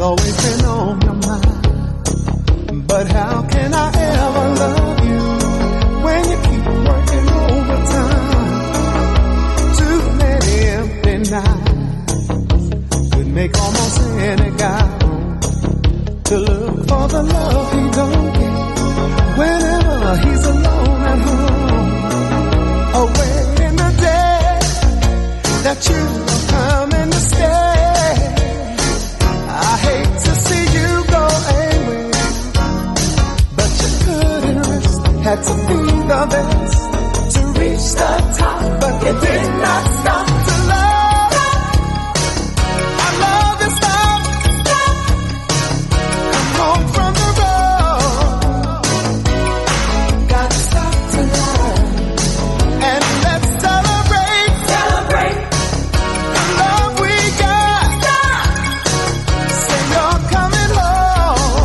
always been on your mind. But how can I ever love you when you keep working overtime? Too many empty nights could make almost any guy to look for the love he don't get whenever he's alone at home. Away in the day that you are coming to stay. I hate to see you go away, but you couldn't rest. Had to be the best to reach the top, but you did not stop to love. Our love is stop. Come home from the road. Got to stop to love, and let's celebrate the love we got. Say you're coming home.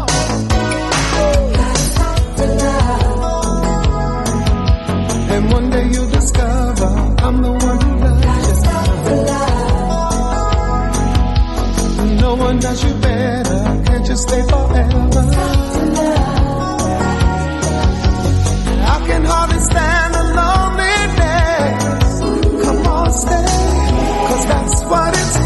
Got to stop to love, and one day you'll discover I'm the one who loves you. Stop to love. No one does you better. Can't you stay forever? Stop to love. I can hardly stand the loneliness. Come on, stay, 'cause that's what it's